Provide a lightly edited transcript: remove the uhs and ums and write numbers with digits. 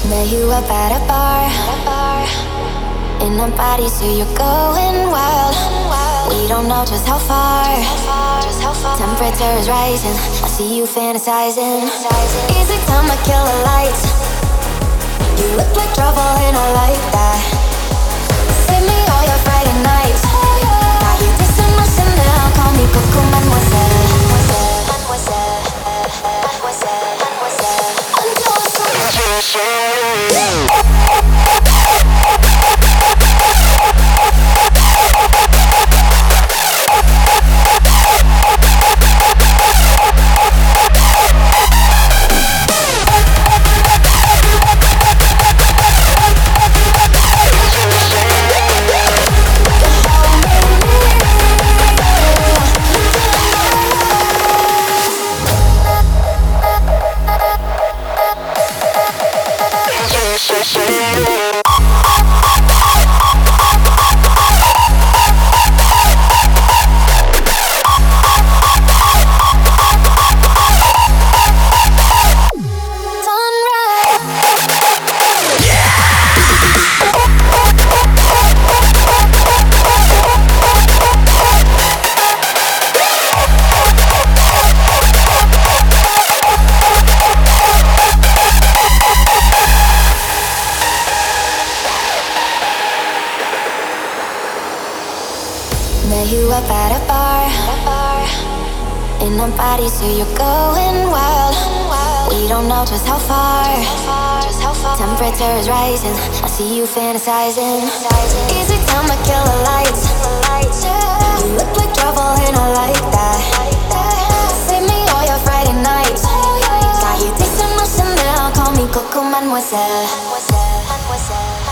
Met you up at a bar, in a party, so you're going wild. We don't know just how far. Temperature is rising, I see you fantasizing. Is it time to kill the lights? You look like trouble and I like that. Save me all your Friday nights. Got you kissing my Chanel, call me Coco Mademoiselle. Mademoiselle, mademoiselle, mademoiselle, mademoiselle. Met you up at a bar, in a party, so you're going wild. We don't know just how far. Temperature is rising, I see you fantasizing. Is it time to kill the lights? You look like trouble and I like that. Save me all your Friday nights. Got you kissing my Chanel, call me Coco Mademoiselle.